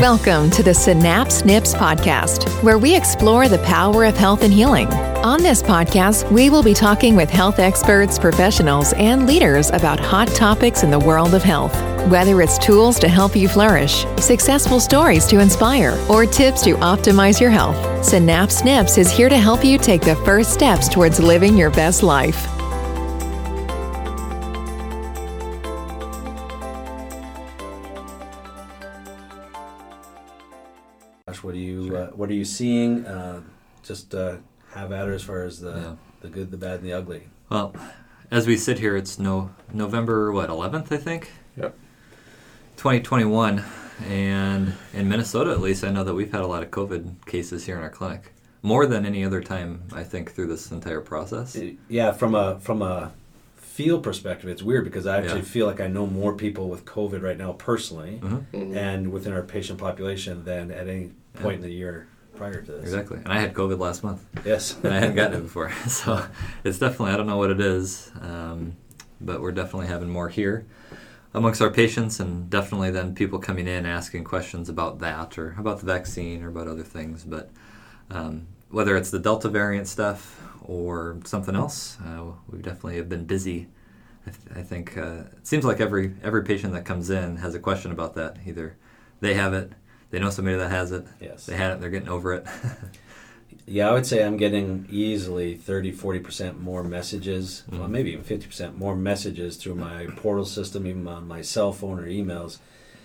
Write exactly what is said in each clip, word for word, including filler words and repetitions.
Welcome to the Synapse Snips podcast, where we explore the power of health and healing. On this podcast, we will be talking with health experts, professionals, and leaders about hot topics in the world of health. Whether it's tools to help you flourish, successful stories to inspire, or tips to optimize your health, Synapse Snips is here to help you take the first steps towards living your best life. What are you sure. uh, What are you seeing? Uh, just uh, have at it as far as the yeah. the good, the bad, and the ugly. Well, as we sit here, it's no November what eleventh, I think. Yep. twenty twenty-one, and in Minnesota, at least, I know that we've had a lot of COVID cases here in our clinic, more than any other time, I think, through this entire process. Yeah, from a from a field perspective, it's weird because I actually yeah. feel like I know more people with COVID right now personally, mm-hmm. Mm-hmm. and within our patient population than at any point yeah. in the year prior to this. Exactly. And I had COVID last month. Yes. And I hadn't gotten it before. So it's definitely, I don't know what it is, um, but we're definitely having more here amongst our patients, and definitely then people coming in asking questions about that or about the vaccine or about other things. But um, whether it's the Delta variant stuff or something else, uh, we definitely have been busy. I, th- I think uh, it seems like every every patient that comes in has a question about that. Either they have it, they know somebody that has it, yes. they had it, they're getting over it. Yeah, I would say I'm getting easily thirty, forty percent more messages, mm-hmm. well, maybe even fifty percent more messages through my portal system, even on my cell phone or emails,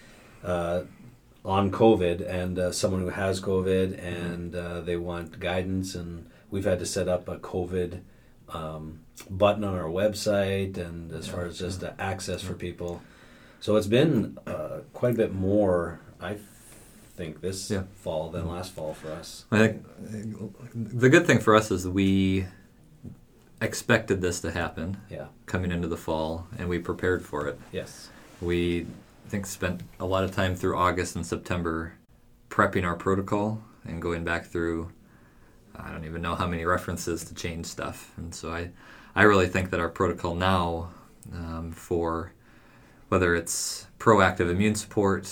uh, on COVID, and uh, someone who has COVID, and uh, they want guidance, and we've had to set up a COVID um, button on our website, and as yeah, far as just yeah. access yeah. for people. So it's been uh, quite a bit more, I think, this yeah. fall than last fall for us. I think the good thing for us is we expected this to happen yeah. coming into the fall, and we prepared for it. Yes. We, I think, spent a lot of time through August and September prepping our protocol and going back through, I don't even know how many references to change stuff. And so I, I really think that our protocol now um, for whether it's proactive immune support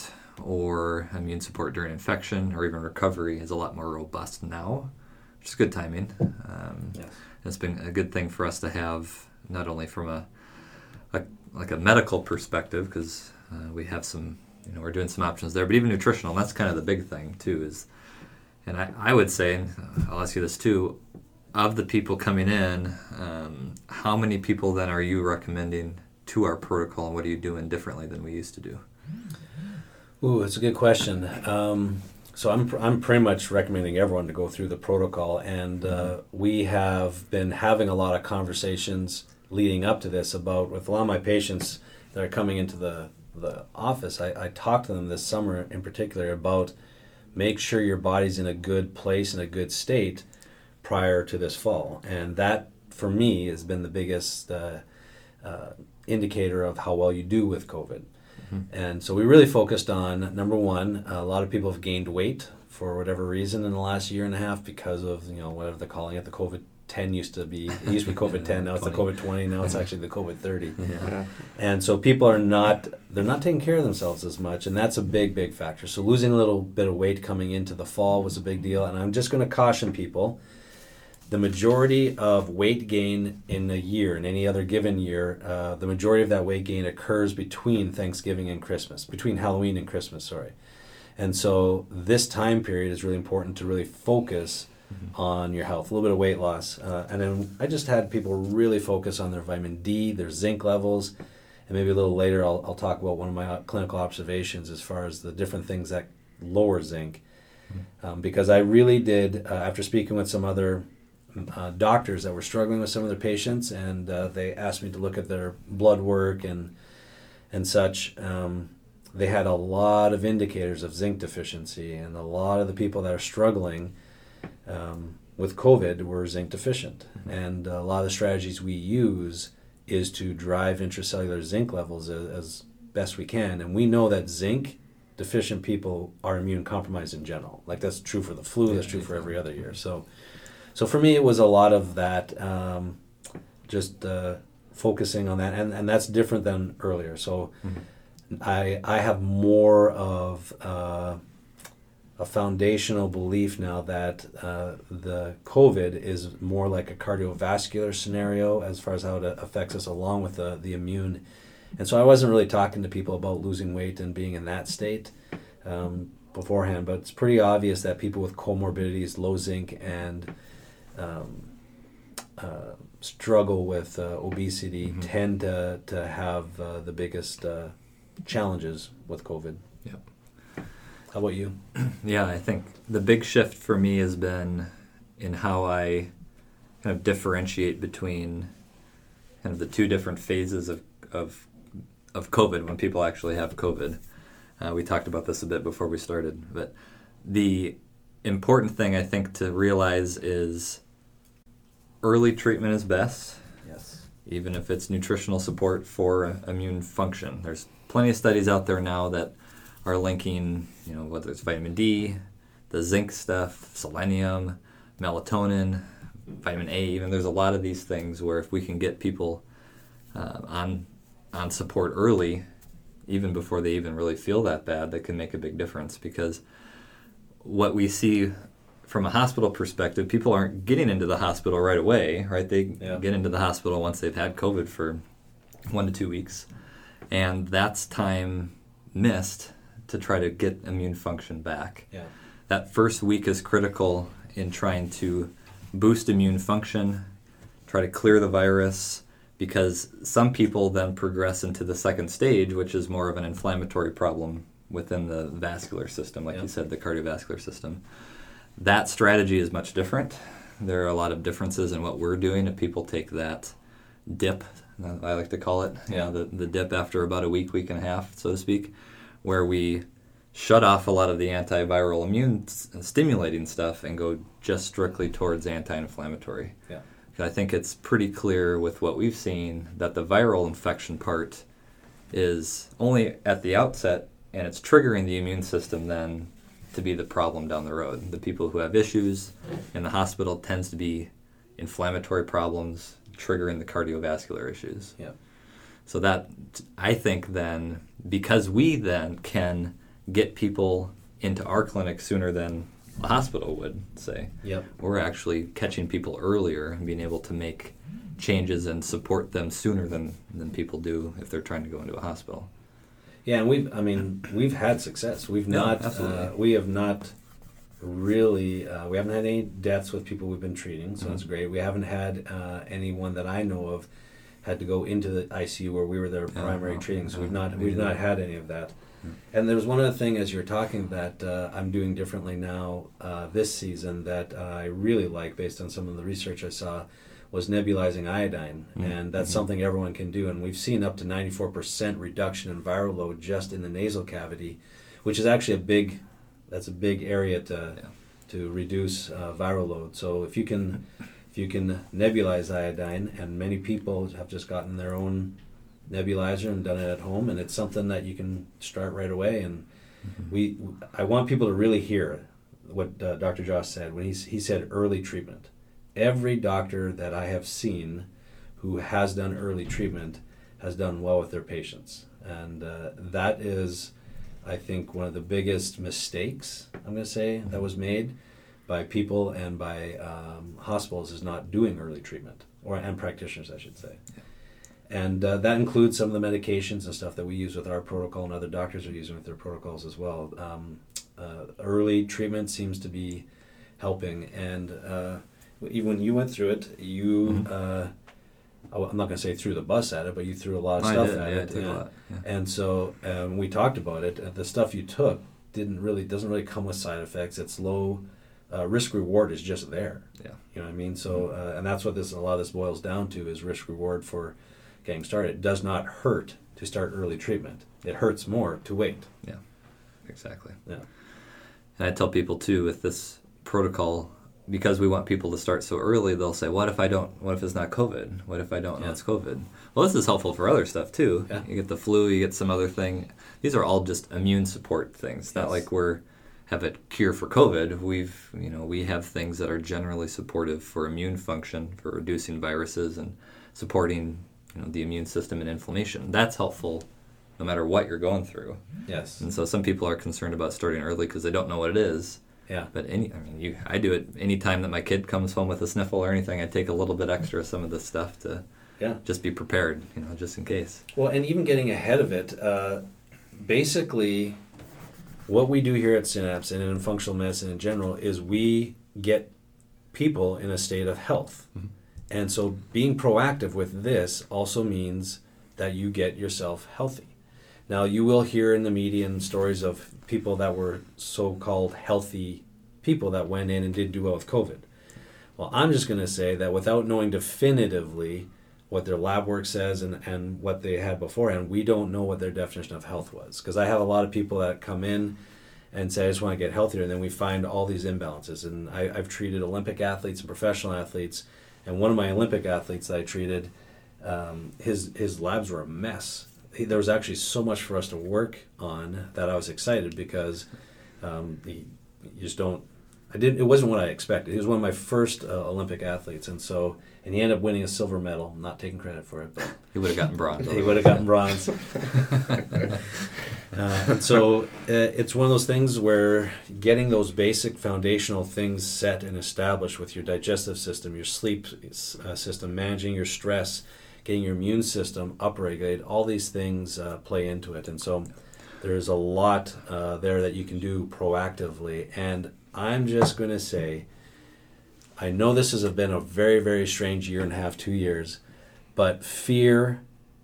or immune support during infection or even recovery is a lot more robust now, which is good timing. Um, yes. It's been a good thing for us to have, not only from a, a like a medical perspective, because uh, we have some, you know, we're doing some options there, but even nutritional. And that's kind of the big thing too. Is, and I, I would say, and I'll ask you this too, of the people coming in, um, how many people then are you recommending to our protocol, and what are you doing differently than we used to do? Ooh, that's a good question. Um, so I'm I'm pretty much recommending everyone to go through the protocol, and uh, we have been having a lot of conversations leading up to this about, with a lot of my patients that are coming into the, the office, I, I talked to them this summer in particular about make sure your body's in a good place, in a good state prior to this fall. And that, for me, has been the biggest uh, uh, indicator of how well you do with COVID. And so we really focused on, number one, a lot of people have gained weight for whatever reason in the last year and a half because of, you know, whatever they're calling it. The COVID ten used to be, it used to be COVID ten, now it's the COVID twenty, now it's actually the COVID thirty. Yeah. And so people are not, they're not taking care of themselves as much, and that's a big, big factor. So losing a little bit of weight coming into the fall was a big deal, and I'm just going to caution people. The majority of weight gain in a year, in any other given year, uh, the majority of that weight gain occurs between Thanksgiving and Christmas, between Halloween and Christmas, sorry. And so this time period is really important to really focus mm-hmm. on your health, a little bit of weight loss. Uh, and then I just had people really focus on their vitamin D, their zinc levels, and maybe a little later I'll, I'll talk about one of my clinical observations as far as the different things that lower zinc. Mm-hmm. Um, because I really did, uh, after speaking with some other Uh, doctors that were struggling with some of their patients, and uh, they asked me to look at their blood work and and such. Um, they had a lot of indicators of zinc deficiency, and a lot of the people that are struggling um, with COVID were zinc deficient. Mm-hmm. And a lot of the strategies we use is to drive intracellular zinc levels as, as best we can. And we know that zinc deficient people are immune compromised in general. Like, that's true for the flu, yeah, that's true for every other year. So So for me, it was a lot of that, um, just uh, focusing on that, and, and that's different than earlier. So mm-hmm. I I have more of uh, a foundational belief now that uh, the COVID is more like a cardiovascular scenario as far as how it affects us, along with the, the immune. And so I wasn't really talking to people about losing weight and being in that state um, beforehand, but it's pretty obvious that people with comorbidities, low zinc, and um, uh, struggle with uh, obesity mm-hmm. tend to, to have uh, the biggest uh, challenges with COVID. Yep. How about you? Yeah, I think the big shift for me has been in how I kind of differentiate between kind of the two different phases of of, of COVID when people actually have COVID. Uh, we talked about this a bit before we started, but the important thing I think to realize is early treatment is best. Yes. Even if it's nutritional support for immune function. There's plenty of studies out there now that are linking, you know, whether it's vitamin D, the zinc stuff, selenium, melatonin, vitamin A, even there's a lot of these things where if we can get people uh, on on support early, even before they even really feel that bad, that can make a big difference. Because what we see from a hospital perspective, people aren't getting into the hospital right away, right? They yeah. get into the hospital once they've had COVID for one to two weeks. And that's time missed to try to get immune function back. Yeah. That first week is critical in trying to boost immune function, try to clear the virus, because some people then progress into the second stage, which is more of an inflammatory problem within the vascular system, like yeah. you said, the cardiovascular system. That strategy is much different. There are a lot of differences in what we're doing if people take that dip, I like to call it, you know, the, the dip after about a week, week and a half, so to speak, where we shut off a lot of the antiviral immune stimulating stuff and go just strictly towards anti-inflammatory. Yeah. I think it's pretty clear with what we've seen that the viral infection part is only at the outset, and it's triggering the immune system then to be the problem down the road. The people who have issues in the hospital tends to be inflammatory problems triggering the cardiovascular issues. Yeah. So that, I think then, because we then can get people into our clinic sooner than a hospital would, say, yep. we're actually catching people earlier and being able to make changes and support them sooner than, than people do if they're trying to go into a hospital. Yeah, and we've, I mean, we've had success. We've Yeah, not, absolutely. uh, we have not really, uh, we haven't had any deaths with people we've been treating, so Mhm. that's great. We haven't had uh, anyone that I know of had to go into the I C U where we were their Yeah, primary no, treating, so no, we've not, me we've not neither. had any of that. Hmm. And there was one other thing as you were talking that uh, I'm doing differently now uh, this season that uh, I really like based on some of the research I saw was nebulizing iodine, Mm-hmm. and that's Mhm. something everyone can do, and we've seen up to ninety-four percent reduction in viral load just in the nasal cavity, which is actually a big, that's a big area to Yeah. to reduce uh, viral load. So if you can if you can nebulize iodine, and many people have just gotten their own nebulizer and done it at home, and it's something that you can start right away. And Mhm. we, I want people to really hear what uh, Doctor Joss said when he he said early treatment. Every doctor that I have seen who has done early treatment has done well with their patients, and uh, that is, I think, one of the biggest mistakes I'm going to say that was made by people and by um, hospitals is not doing early treatment, or and practitioners, I should say. Yeah. And uh, that includes some of the medications and stuff that we use with our protocol, and other doctors are using with their protocols as well. Um, uh, early treatment seems to be helping, and uh, even when you went through it, you, Mhm. uh, I'm not going to say threw the bus at it, but you threw a lot of I stuff did, at yeah, I it. took a yeah. lot, yeah. And so um, we talked about it. And the stuff you took didn't really doesn't really come with side effects. It's low uh, risk reward is just there. Yeah. You know what I mean? So uh, and that's what this a lot of this boils down to is risk reward for getting started. It does not hurt to start early treatment. It hurts more to wait. Yeah, exactly. Yeah. And I tell people too with this protocol, because we want people to start so early, they'll say, what if I don't, what if it's not COVID? What if I don't know Yeah. it's COVID? Well, this is helpful for other stuff too. Yeah. You get the flu, you get some other thing. These are all just immune support things. It's not Yes. like we're have a cure for COVID. We've, you know, we have things that are generally supportive for immune function, for reducing viruses and supporting, you know, the immune system and inflammation. That's helpful no matter what you're going through. Yes. And so some people are concerned about starting early because they don't know what it is. Yeah. But any, I mean, you, I do it any time that my kid comes home with a sniffle or anything. I take a little bit extra of some of this stuff to yeah. just be prepared, you know, just in case. Well, and even getting ahead of it, uh, basically, what we do here at Synapse and in functional medicine in general is we get people in a state of health. Mm-hmm. And so being proactive with this also means that you get yourself healthy. Now, you will hear in the media and stories of people that were so-called healthy people that went in and did do well with COVID. Well, I'm just going to say that without knowing definitively what their lab work says and, and what they had beforehand, we don't know what their definition of health was. Because I have a lot of people that come in and say, I just want to get healthier, and then we find all these imbalances. And I, I've treated Olympic athletes and professional athletes, and one of my Olympic athletes that I treated, um, his his labs were a mess. He, there was actually so much for us to work on that I was excited because um, he, you just don't. I didn't. It wasn't what I expected. He was one of my first uh, Olympic athletes, and so and he ended up winning a silver medal. I'm not taking credit for it, but he would have gotten bronze. he would have gotten bronze. uh, and so uh, it's one of those things where getting those basic foundational things set and established with your digestive system, your sleep uh, system, managing your stress, getting your immune system upregulated, all these things uh, play into it. And so there's a lot uh, there that you can do proactively. And I'm just going to say, I know this has been a very, very strange year and a half, two years, but fear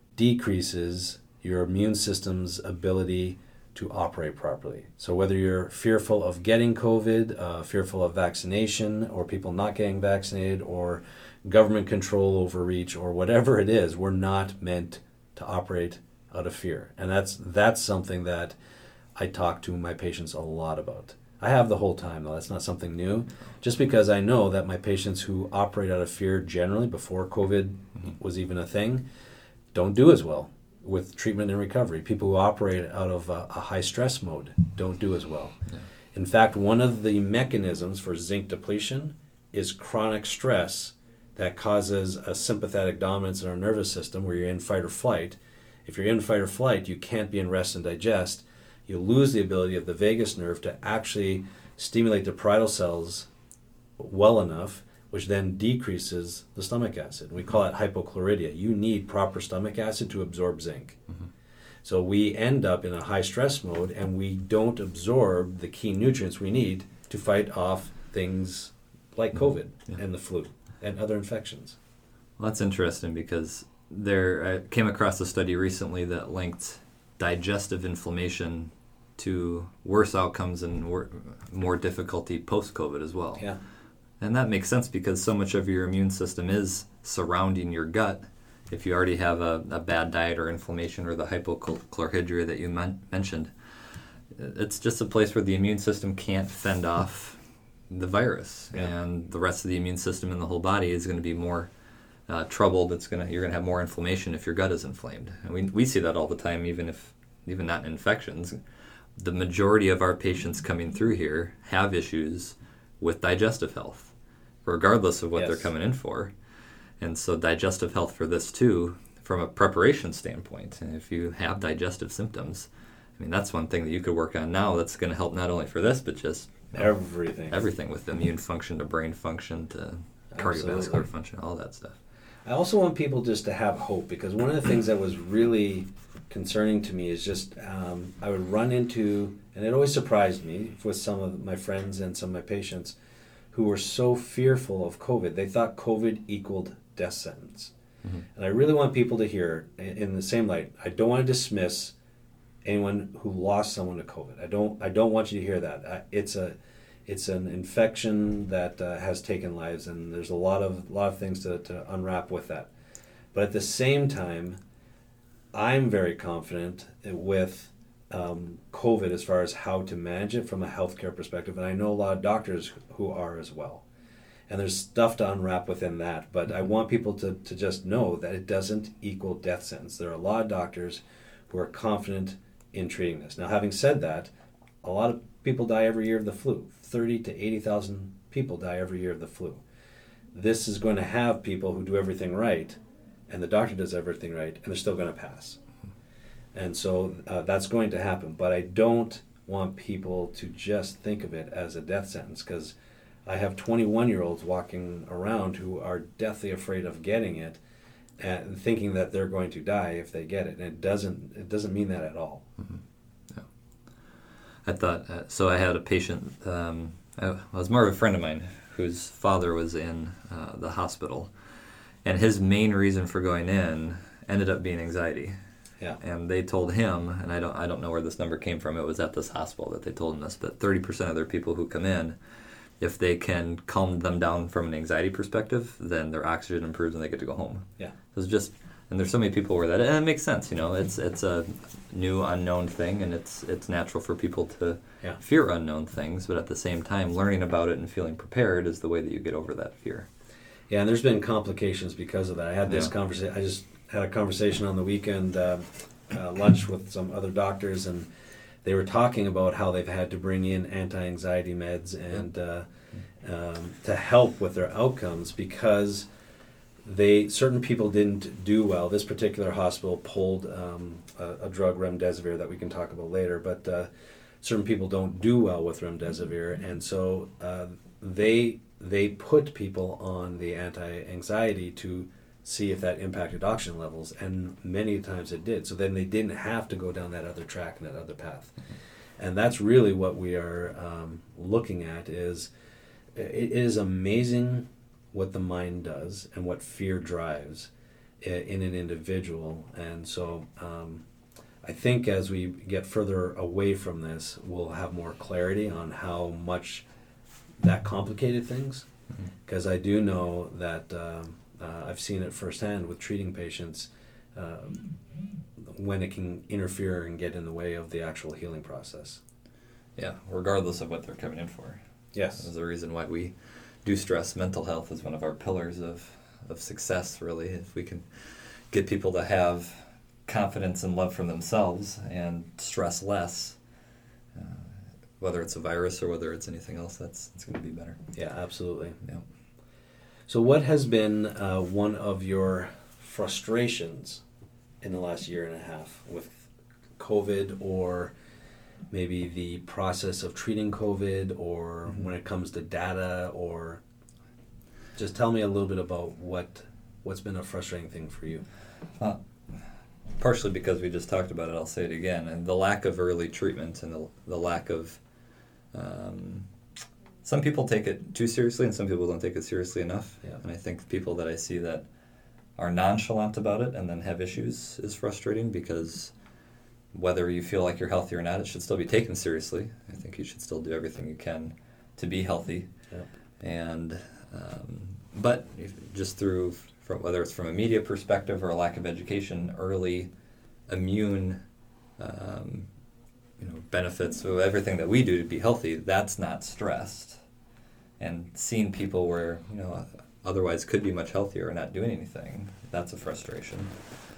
decreases your immune system's ability to operate properly. So whether you're fearful of getting COVID, uh, fearful of vaccination, or people not getting vaccinated, or government control overreach, or whatever it is, we're not meant to operate out of fear. And that's that's something that I talk to my patients a lot about. I have the whole time, though. That's not something new. Just because I know that my patients who operate out of fear generally, before COVID mm-hmm. was even a thing, don't do as well with treatment and recovery. People who operate out of a, a high stress mode don't do as well. Yeah. In fact, one of the mechanisms for zinc depletion is chronic stress that causes a sympathetic dominance in our nervous system where you're in fight or flight. If you're in fight or flight, you can't be in rest and digest. You lose the ability of the vagus nerve to actually stimulate the parietal cells well enough, which then decreases the stomach acid. We call it hypochlorhydria. You need proper stomach acid to absorb zinc. Mm-hmm. So we end up in a high stress mode, and we don't absorb the key nutrients we need to fight off things like COVID yeah. and the flu and other infections. Well, that's interesting because there I came across a study recently that linked digestive inflammation to worse outcomes and wor- more difficulty post-COVID as well. Yeah. And that makes sense because so much of your immune system is surrounding your gut. If you already have a, a bad diet or inflammation or the hypochlorhydria that you men- mentioned, it's just a place where the immune system can't fend off the virus. Yeah. And the rest of the immune system in the whole body is going to be more uh, troubled. It's gonna You're going to have more inflammation if your gut is inflamed. And we, we see that all the time, even if even not in infections. The majority of our patients coming through here have issues with digestive health, regardless of what yes. they're coming in for. And so digestive health for this too, from a preparation standpoint. And if you have digestive symptoms, I mean, that's one thing that you could work on now that's going to help not only for this, but just you know, everything. Everything with immune function to brain function to cardiovascular Absolutely. function, all that stuff. I also want people just to have hope, because one of the things that was really concerning to me is just um, I would run into, and it always surprised me with some of my friends and some of my patients who were so fearful of COVID. They thought COVID equaled death sentence. Mm-hmm. And I really want people to hear, in the same light, I don't want to dismiss anyone who lost someone to COVID. I don't I don't want you to hear that. It's a it's an infection that uh, has taken lives, and there's a lot of lot of things to, to unwrap with that. But at the same time, I'm very confident with um, COVID as far as how to manage it from a healthcare perspective, and I know a lot of doctors who are as well. And there's stuff to unwrap within that, but I want people to, to just know that it doesn't equal death sentence. There are a lot of doctors who are confident in treating this. Now, having said that, a lot of people die every year of the flu. thirty to eighty thousand people die every year of the flu. This is going to have people who do everything right, and the doctor does everything right, and they're still going to pass. And so uh, that's going to happen. But I don't want people to just think of it as a death sentence, because I have twenty-one-year-olds walking around who are deathly afraid of getting it and thinking that they're going to die if they get it. And it doesn't, it doesn't mean that at all. Mm-hmm. Yeah. I thought, uh, so I had a patient, um, it was more of a friend of mine whose father was in uh, the hospital. And his main reason for going in ended up being anxiety. Yeah. And they told him, and I don't I don't know where this number came from, it was at this hospital that they told him this, but thirty percent of their people who come in, if they can calm them down from an anxiety perspective, then their oxygen improves and they get to go home. Yeah. It's just, and there's so many people where that, and it makes sense, you know, it's it's a new unknown thing, and it's it's natural for people to yeah. fear unknown things, but at the same time, learning about it and feeling prepared is the way that you get over that fear. Yeah, and there's been complications because of that. I had this Yeah. conversation, I just had a conversation on the weekend, uh, uh, lunch with some other doctors, and they were talking about how they've had to bring in anti-anxiety meds and uh, um, to help with their outcomes, because they certain people didn't do well. This particular hospital pulled um, a, a drug, remdesivir, that we can talk about later, but uh, certain people don't do well with remdesivir, and so uh, they they put people on the anti-anxiety to see if that impacted oxygen levels, and many times it did. So then they didn't have to go down that other track and that other path. And that's really what we are um, looking at. Is it is amazing what the mind does and what fear drives in an individual. And so um, I think as we get further away from this, we'll have more clarity on how much that complicated things. Because I do know that um, uh, I've seen it firsthand with treating patients um, when it can interfere and get in the way of the actual healing process. Yeah, regardless of what they're coming in for. Yes. There's a reason why we do stress mental health as one of our pillars of, of success, really. If we can get people to have confidence and love for themselves and stress less, uh, whether it's a virus or whether it's anything else, that's, that's going to be better. Yeah, absolutely. Yeah. So what has been uh, one of your frustrations in the last year and a half with COVID, or maybe the process of treating COVID, or mm-hmm. when it comes to data, or just tell me a little bit about what, what's been a frustrating thing for you? Uh, partially because we just talked about it, I'll say it again, and the lack of early treatment and the, the lack of... Um, some people take it too seriously and some people don't take it seriously enough. Yeah. And I think people that I see that are nonchalant about it and then have issues is frustrating, because whether you feel like you're healthy or not, it should still be taken seriously. I think you should still do everything you can to be healthy. Yep. And um, but just through, from, whether it's from a media perspective or a lack of education, early immune um, you know, benefits, so everything that we do to be healthy, that's not stressed. And seeing people where, you know, otherwise could be much healthier or not doing anything, that's a frustration.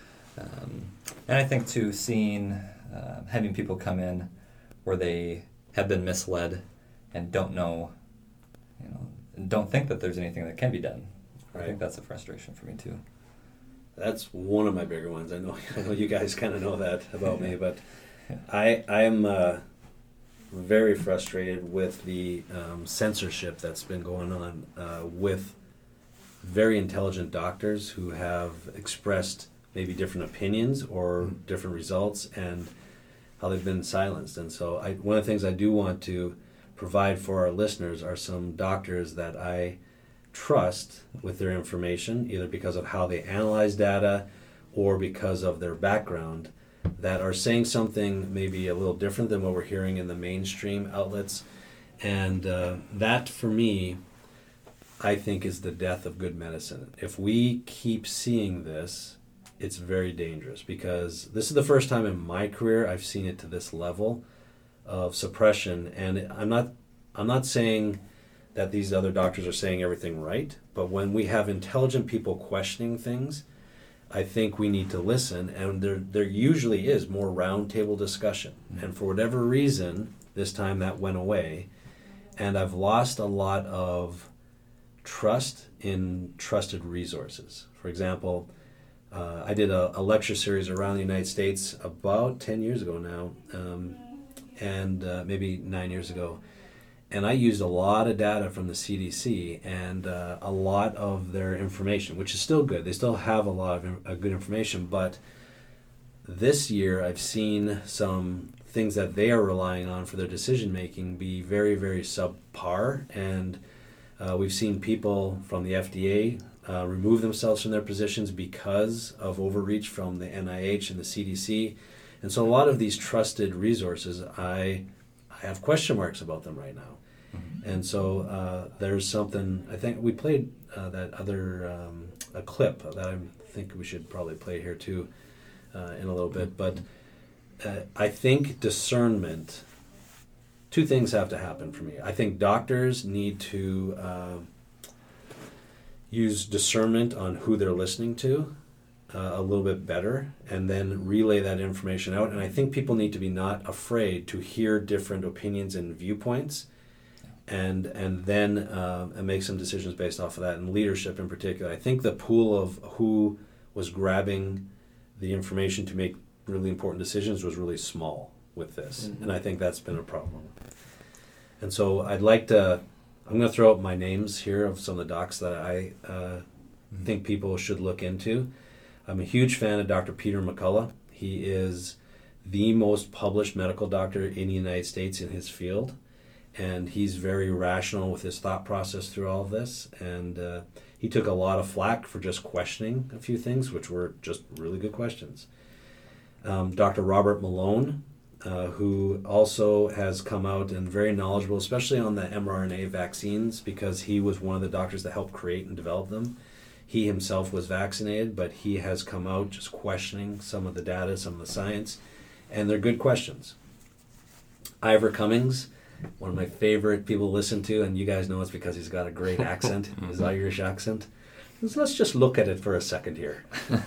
Um, and I think, too, seeing, uh, having people come in where they have been misled and don't know, you know, and don't think that there's anything that can be done. Right. I think that's a frustration for me, too. That's one of my bigger ones. I know, I know you guys kind of know that about me, but I I am uh, very frustrated with the um, censorship that's been going on uh, with very intelligent doctors who have expressed maybe different opinions or mm-hmm. different results, and how they've been silenced. And so I, one of the things I do want to provide for our listeners are some doctors that I trust with their information, either because of how they analyze data or because of their background, that are saying something maybe a little different than what we're hearing in the mainstream outlets. And uh, that, for me, I think is the death of good medicine. If we keep seeing this, it's very dangerous, because this is the first time in my career I've seen it to this level of suppression. And I'm not I'm not saying that these other doctors are saying everything right, but when we have intelligent people questioning things, I think we need to listen, and there there usually is more roundtable discussion. Mm-hmm. And for whatever reason, this time that went away, and I've lost a lot of trust in trusted resources. For example, uh, I did a, a lecture series around the United States about ten years ago now, um, and uh, maybe nine years ago. And I used a lot of data from the C D C and uh, a lot of their information, which is still good. They still have a lot of uh, good information, but this year I've seen some things that they are relying on for their decision making be very, very subpar. And uh, we've seen people from the F D A uh, remove themselves from their positions because of overreach from the N I H and the C D C. And so a lot of these trusted resources, I, I have question marks about them right now. Mm-hmm. And so uh, there's something, I think we played uh, that other, um, a clip that I think we should probably play here too uh, in a little bit. But uh, I think discernment, two things have to happen for me. I think doctors need to uh, use discernment on who they're listening to uh, a little bit better, and then relay that information out. And I think people need to be not afraid to hear different opinions and viewpoints, and and then uh, and make some decisions based off of that. And leadership in particular, I think the pool of who was grabbing the information to make really important decisions was really small with this, mm-hmm. and I think that's been a problem. And so I'd like to, I'm going to throw out my names here of some of the docs that I uh, mm-hmm. think people should look into. I'm a huge fan of Doctor Peter McCullough. He is the most published medical doctor in the United States in his field, and he's very rational with his thought process through all of this. And uh, he took a lot of flack for just questioning a few things, which were just really good questions. Um, Doctor Robert Malone, uh, who also has come out and very knowledgeable, especially on the mRNA vaccines, because he was one of the doctors that helped create and develop them. He himself was vaccinated, but he has come out just questioning some of the data, some of the science, and they're good questions. Ivor Cummings, one of my favorite people to listen to, and you guys know it's because he's got a great accent, his Irish accent. So let's just look at it for a second here.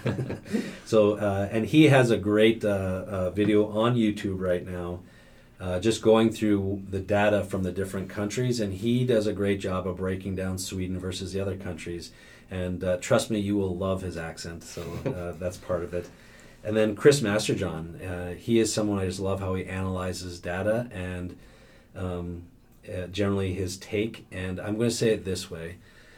so, uh, and he has a great uh, uh, video on YouTube right now, uh, just going through the data from the different countries, and he does a great job of breaking down Sweden versus the other countries. And uh, trust me, you will love his accent, so uh, that's part of it. And then Chris Masterjohn, uh, he is someone I just love how he analyzes data and um, uh, generally his take. And I'm going to say it this way.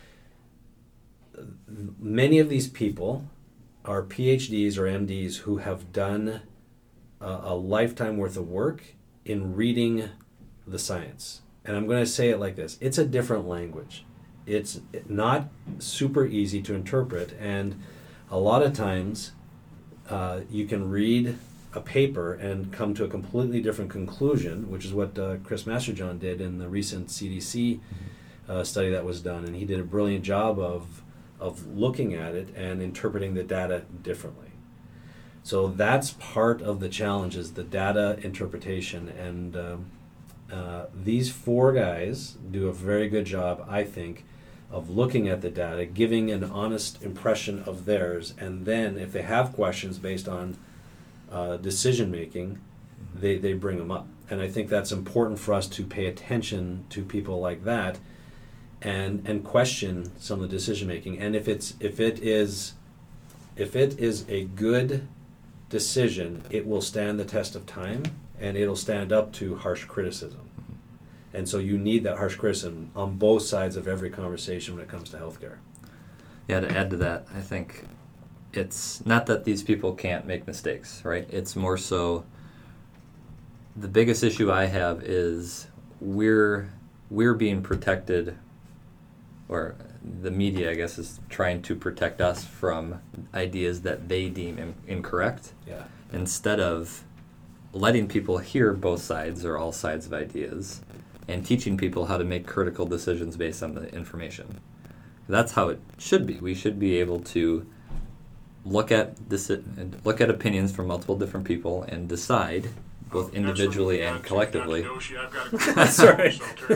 Many of these people are P H Ds or M Ds who have done a, a lifetime worth of work in reading the science. And I'm going to say it like this. It's a different language. It's not super easy to interpret, and a lot of times uh, you can read a paper and come to a completely different conclusion, which is what uh, Chris Masterjohn did in the recent C D C uh, study that was done, and he did a brilliant job of of looking at it and interpreting the data differently. So that's part of the challenge, is the data interpretation, and um, uh, these four guys do a very good job, I think, of looking at the data, giving an honest impression of theirs, and then if they have questions based on uh, decision making, they, they bring them up. And I think that's important for us to pay attention to people like that and and question some of the decision making. And if it's if it is if it is a good decision, it will stand the test of time, and it'll stand up to harsh criticism. And so you need that harsh criticism on both sides of every conversation when it comes to healthcare. Yeah, to add to that, I think it's not that these people can't make mistakes, right? It's more so the biggest issue I have is we're we're being protected, or the media, I guess, is trying to protect us from ideas that they deem in, incorrect. Yeah. Instead of letting people hear both sides or all sides of ideas, and teaching people how to make critical decisions based on the information. That's how it should be. We should be able to look at this, look at opinions from multiple different people and decide, both individually and collectively. Sorry.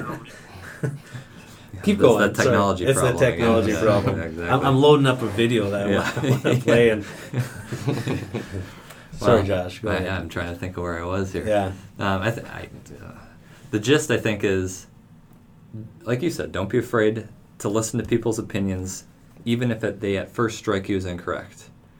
Keep going. It's that technology Sorry. problem. It's that technology again. problem. Yeah, exactly. I'm, I'm loading up a video that Yeah. I want to play. And Sorry, well, Josh. Go I, ahead. I'm trying to think of where I was here. Yeah. Um, I th- I, uh, the gist, I think, is, like you said, don't be afraid to listen to people's opinions, even if it, they at first strike you as incorrect.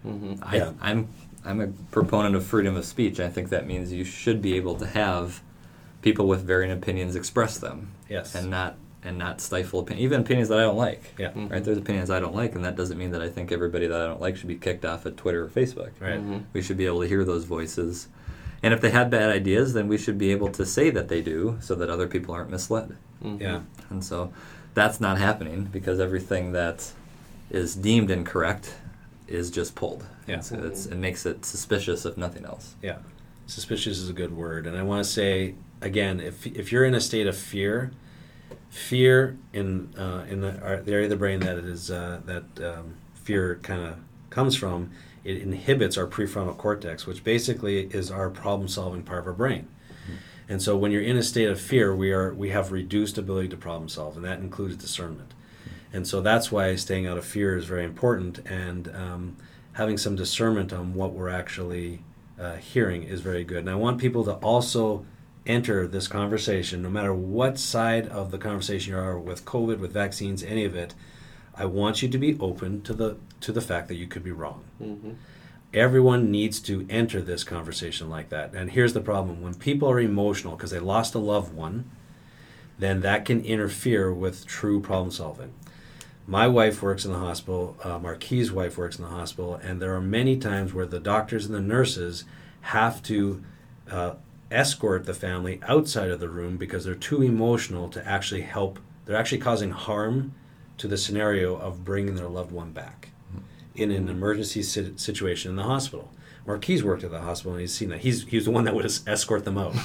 Mm-hmm. I, Yeah. I'm I'm a proponent of freedom of speech. I think that means you should be able to have people with varying opinions express them, Yes. and not and not stifle opinion, even opinions that I don't like. Yeah. Mm-hmm. Right. There's opinions I don't like, and that doesn't mean that I think everybody that I don't like should be kicked off at Twitter or Facebook. Right. Mm-hmm. We should be able to hear those voices, and if they had bad ideas, then we should be able to say that they do, so that other people aren't misled. Mm-hmm. Yeah. And so that's not happening because everything that is deemed incorrect is just pulled. Yeah. So it's, it makes it suspicious if nothing else. Yeah. Suspicious is a good word. And I want to say, again, if if you're in a state of fear, fear in uh, in the, our, the area of the brain that it is uh, that um, fear kind of comes from, it inhibits our prefrontal cortex, which basically is our problem-solving part of our brain. And so when you're in a state of fear, we are we have reduced ability to problem solve, and that includes discernment. And so that's why staying out of fear is very important, and um, having some discernment on what we're actually uh, hearing is very good. And I want people to also enter this conversation, no matter what side of the conversation you are with COVID, with vaccines, any of it. I want you to be open to the to the fact that you could be wrong. Mm-hmm. Everyone needs to enter this conversation like that. And here's the problem. When people are emotional because they lost a loved one, then that can interfere with true problem solving. My wife works in the hospital, uh, Marquis' wife works in the hospital, and there are many times where the doctors and the nurses have to uh, escort the family outside of the room because they're too emotional to actually help. They're actually causing harm to the scenario of bringing their loved one back in an emergency sit- situation in the hospital. Marquis worked at the hospital, and he's seen that. He's he was the one that would escort them out.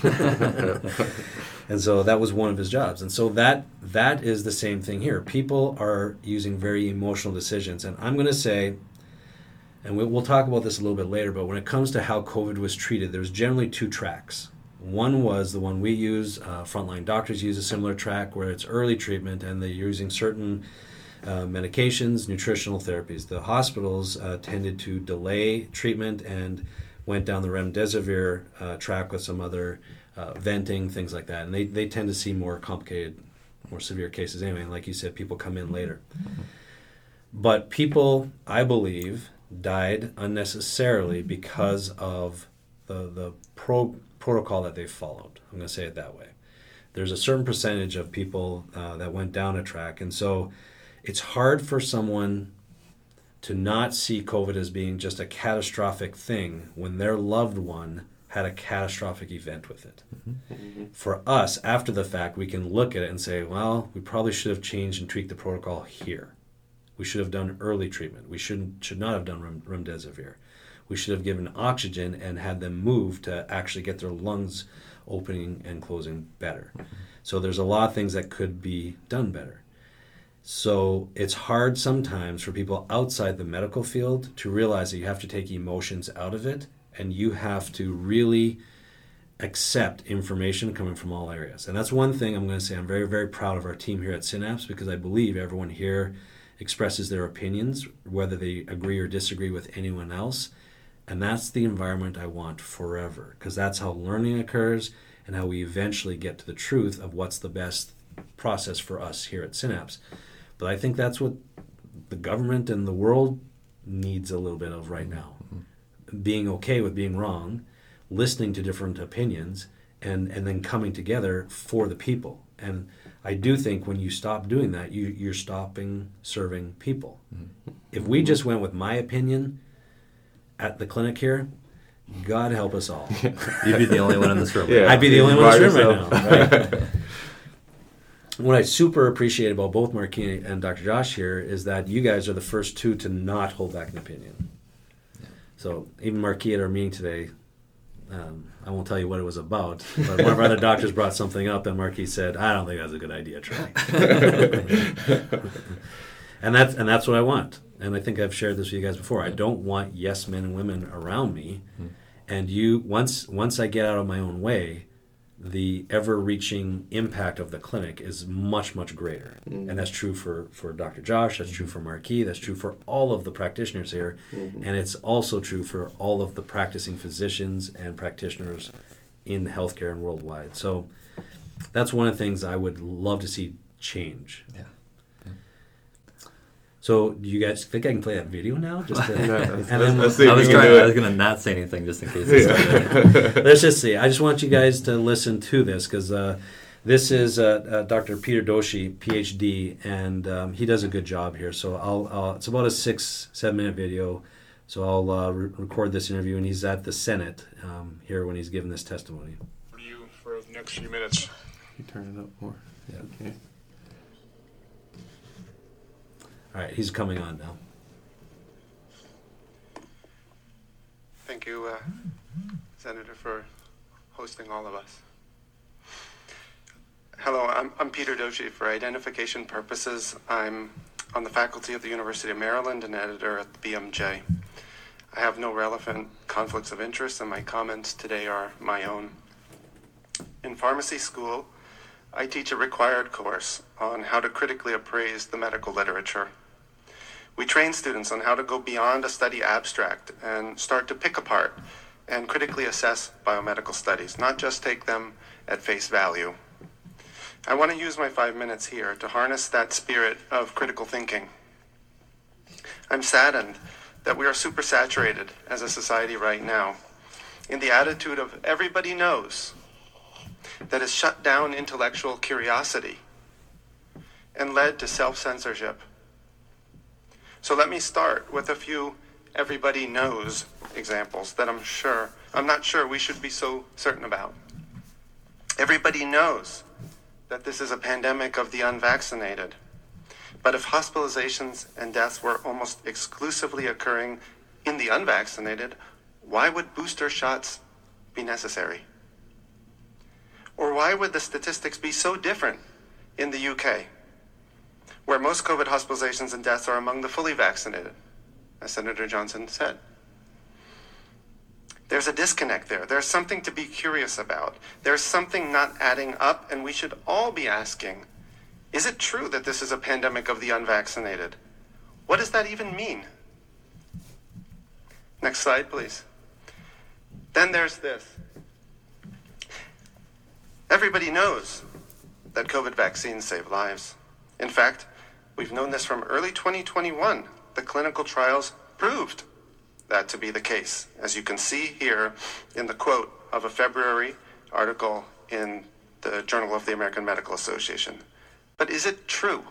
And so that was one of his jobs. And so that that is the same thing here. People are using very emotional decisions. And I'm going to say, and we'll, we'll talk about this a little bit later, but when it comes to how COVID was treated, there's generally two tracks. One was the one we use. Uh, frontline doctors use a similar track where it's early treatment, and they're using certain Uh, medications, nutritional therapies. The hospitals uh, tended to delay treatment and went down the remdesivir uh, track with some other uh, venting, things like that. And they, they tend to see more complicated, more severe cases anyway. And like you said, people come in later. But people, I believe, died unnecessarily because of the, the pro, protocol that they followed. I'm going to say it that way. There's a certain percentage of people uh, that went down a track. And so it's hard for someone to not see COVID as being just a catastrophic thing when their loved one had a catastrophic event with it. Mm-hmm. For us, after the fact, we can look at it and say, well, we probably should have changed and tweaked the protocol here. We should have done early treatment. We shouldn't should not have done rem- remdesivir. We should have given oxygen and had them move to actually get their lungs opening and closing better. Mm-hmm. So there's a lot of things that could be done better. So it's hard sometimes for people outside the medical field to realize that you have to take emotions out of it, and you have to really accept information coming from all areas. And that's one thing I'm going to say. I'm very, very proud of our team here at Synapse, because I believe everyone here expresses their opinions, whether they agree or disagree with anyone else. And that's the environment I want forever, because that's how learning occurs and how we eventually get to the truth of what's the best process for us here at Synapse. But I think that's what the government and the world needs a little bit of right now. Mm-hmm. Being okay with being wrong, listening to different opinions, and, and then coming together for the people. And I do think when you stop doing that, you, you're stopping serving people. Mm-hmm. If we just went with my opinion at the clinic here, God help us all. You'd be the only one in this room. Yeah. I'd be the only one in this room yourself. right now. Right? What I super appreciate about both Marquis and Doctor Josh here is that you guys are the first two to not hold back an opinion. Yeah. So even Marquis at our meeting today, um, I won't tell you what it was about, but one of our other doctors brought something up, and Marquis said, "I don't think that's a good idea, Trey." and that's and that's what I want. And I think I've shared this with you guys before. I don't want yes men and women around me. Mm-hmm. And you once once I get out of my own way, the ever-reaching impact of the clinic is much, much greater. Mm-hmm. And that's true for, for Doctor Josh, that's true for Marquis, that's true for all of the practitioners here, mm-hmm. and it's also true for all of the practicing physicians and practitioners in healthcare and worldwide. So that's one of the things I would love to see change. Yeah. yeah. So do you guys think I can play that video now? Just to, No, and let's- then let's we'll- see I if was we can trying. do I was it. gonna not say anything just in case. It started. Let's just see. I just want you guys to listen to this because uh, this is uh, uh, Doctor Peter Doshi, P H D, and um, he does a good job here. So I'll, I'll it's about a six, seven minute video. So I'll uh, re- record this interview, and he's at the Senate um, here when he's giving this testimony. You for the next few minutes. You turn it up more. Yeah. Okay. All right, he's coming on now. Thank you, uh, Senator, for hosting all of us. Hello, I'm, I'm Peter Doshi. For identification purposes, I'm on the faculty of the University of Maryland and editor at the B M J. I have no relevant conflicts of interest, and my comments today are my own. In pharmacy school, I teach a required course on how to critically appraise the medical literature. We train students on how to go beyond a study abstract and start to pick apart and critically assess biomedical studies, not just take them at face value. I want to use my five minutes here to harness that spirit of critical thinking. I'm saddened that we are supersaturated as a society right now in the attitude of everybody knows that has shut down intellectual curiosity and led to self-censorship. So let me start with a few everybody knows examples that I'm sure, I'm not sure we should be so certain about. Everybody knows that this is a pandemic of the unvaccinated. But if hospitalizations and deaths were almost exclusively occurring in the unvaccinated, why would booster shots be necessary? Or why would the statistics be so different in the U K, where most COVID hospitalizations and deaths are among the fully vaccinated, as Senator Johnson said? There's a disconnect there. There's something to be curious about. There's something not adding up, and we should all be asking, is it true that this is a pandemic of the unvaccinated? What does that even mean? Next slide, please. Then there's this. Everybody knows that COVID vaccines save lives. In fact, we've known this from early twenty twenty-one. The clinical trials proved that to be the case, as you can see here in the quote of a February article in the Journal of the American Medical Association. But is it true?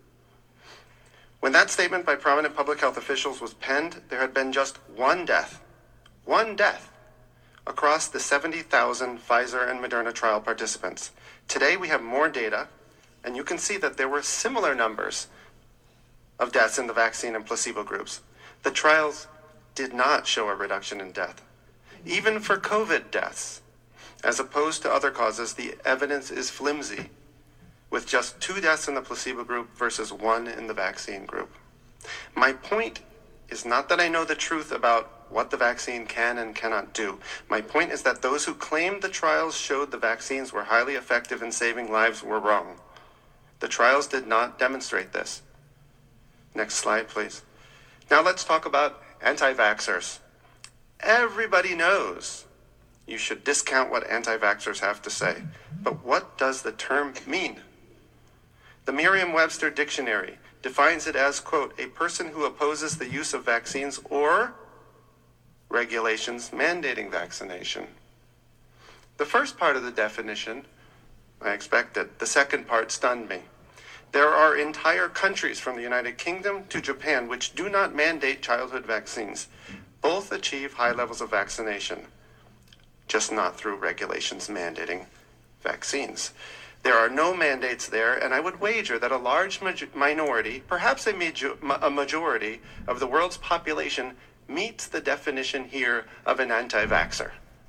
When that statement by prominent public health officials was penned, there had been just one death, one death, across the seventy thousand Pfizer and Moderna trial participants. Today we have more data, and you can see that there were similar numbers of deaths in the vaccine and placebo groups. The trials did not show a reduction in death. Even for COVID deaths, as opposed to other causes, the evidence is flimsy, with just two deaths in the placebo group versus one in the vaccine group. My point is not that I know the truth about what the vaccine can and cannot do. My point is that those who claimed the trials showed the vaccines were highly effective in saving lives were wrong. The trials did not demonstrate this. Next slide, please. Now let's talk about anti-vaxxers. Everybody knows you should discount what anti-vaxxers have to say. But what does the term mean? The Merriam-Webster dictionary defines it as, quote, a person who opposes the use of vaccines or regulations mandating vaccination. The first part of the definition, I expected. The second part stunned me. There are entire countries from the United Kingdom to Japan which do not mandate childhood vaccines. Both achieve high levels of vaccination, just not through regulations mandating vaccines. There are no mandates there, and I would wager that a large major- minority, perhaps a, major- a majority of the world's population meets the definition here of an anti-vaxxer.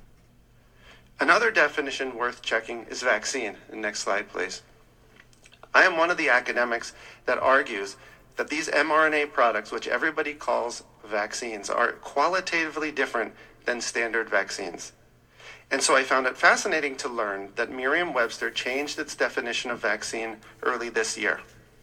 Another definition worth checking is vaccine. And next slide, please. I am one of the academics that argues that these mRNA products, which everybody calls vaccines, are qualitatively different than standard vaccines. And so I found it fascinating to learn that Merriam-Webster changed its definition of vaccine early this year.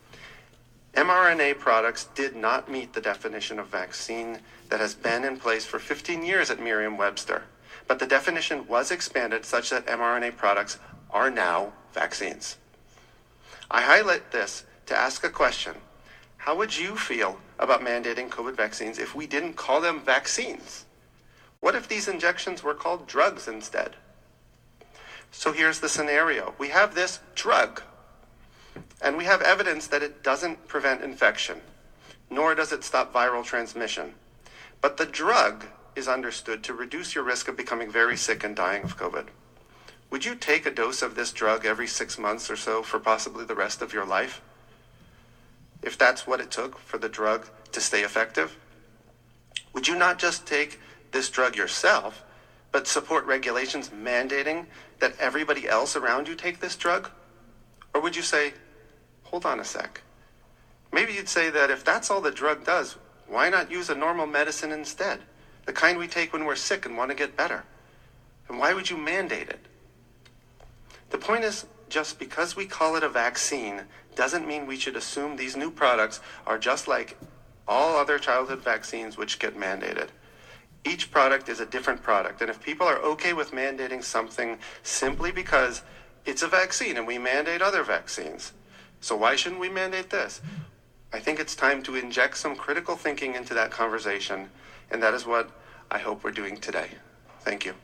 mRNA products did not meet the definition of vaccine that has been in place for fifteen years at Merriam-Webster, but the definition was expanded such that mRNA products are now vaccines. I highlight this to ask a question. How would you feel about mandating COVID vaccines if we didn't call them vaccines? What if these injections were called drugs instead? So here's the scenario. We have this drug, and we have evidence that it doesn't prevent infection, nor does it stop viral transmission. But the drug is understood to reduce your risk of becoming very sick and dying of COVID. Would you take a dose of this drug every six months or so for possibly the rest of your life? If that's what it took for the drug to stay effective? Would you not just take this drug yourself, but support regulations mandating that everybody else around you take this drug? Or would you say, hold on a sec. Maybe you'd say that if that's all the drug does, why not use a normal medicine instead? The kind we take when we're sick and want to get better. And why would you mandate it? The point is, just because we call it a vaccine doesn't mean we should assume these new products are just like all other childhood vaccines which get mandated. Each product is a different product, and if people are okay with mandating something simply because it's a vaccine and we mandate other vaccines, so why shouldn't we mandate this? I think it's time to inject some critical thinking into that conversation, and that is what I hope we're doing today. Thank you.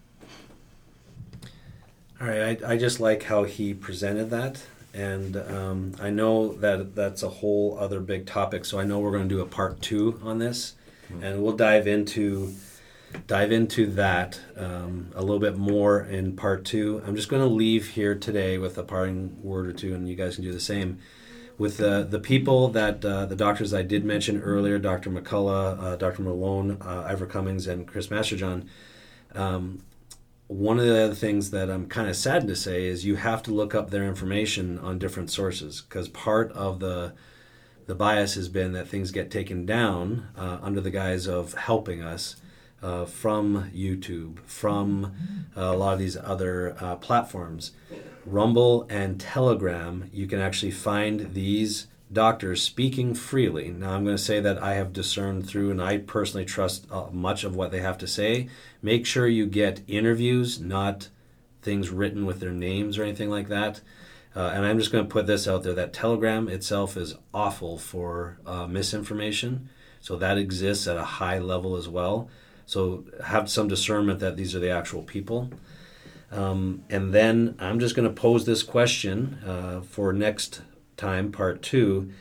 All right, I, I just like how he presented that, and um, I know that that's a whole other big topic, so I know we're going to do a part two on this, mm-hmm. and we'll dive into dive into that um, a little bit more in part two. I'm just going to leave here today with a parting word or two, and you guys can do the same. With the, the people that, uh, the doctors I did mention earlier, Doctor McCullough, uh, Doctor Malone, uh, Ivor Cummings, and Chris Masterjohn, um, one of the other things that I'm kind of saddened to say is you have to look up their information on different sources, because part of the the bias has been that things get taken down uh, under the guise of helping us uh, from YouTube, from uh, a lot of these other uh, platforms. Rumble and Telegram, you can actually find these doctors speaking freely. Now, I'm going to say that I have discerned through, and I personally trust uh, much of what they have to say. Make sure you get interviews, not things written with their names or anything like that. Uh, and I'm just going to put this out there, that Telegram itself is awful for uh, misinformation. So that exists at a high level as well. So have some discernment that these are the actual people. Um, and then I'm just going to pose this question uh, for next time, part two,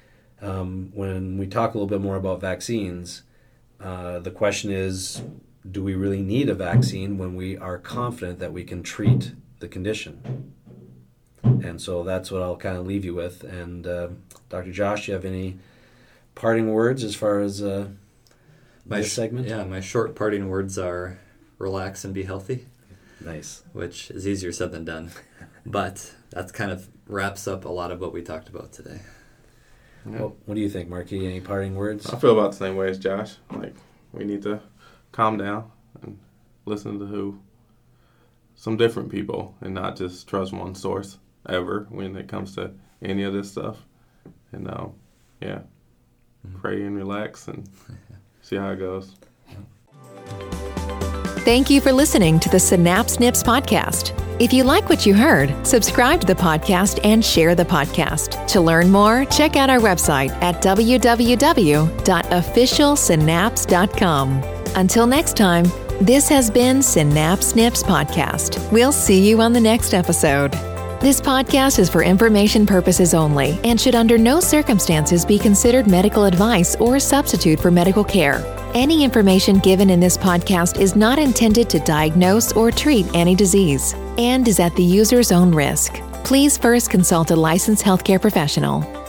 um, when we talk a little bit more about vaccines. Uh, the question is, do we really need a vaccine when we are confident that we can treat the condition? And so that's what I'll kind of leave you with. And uh, Doctor Josh, do you have any parting words as far as uh, my this segment? Yeah, my short parting words are relax and be healthy. Nice. Which is easier said than done. But that kind of wraps up a lot of what we talked about today. Yeah. Well, what do you think, Marky? Any parting words? I feel about the same way as Josh. Like, we need to calm down and listen to who some different people and not just trust one source ever when it comes to any of this stuff. And, um, yeah, mm-hmm. pray and relax and see how it goes. Thank you for listening to the Synapse Nips podcast. If you like what you heard, subscribe to the podcast and share the podcast. To learn more, check out our website at w w w dot official synapse dot com. Until next time, this has been Synapse Nips podcast. We'll see you on the next episode. This podcast is for information purposes only and should under no circumstances be considered medical advice or a substitute for medical care. Any information given in this podcast is not intended to diagnose or treat any disease and is at the user's own risk. Please first consult a licensed healthcare professional.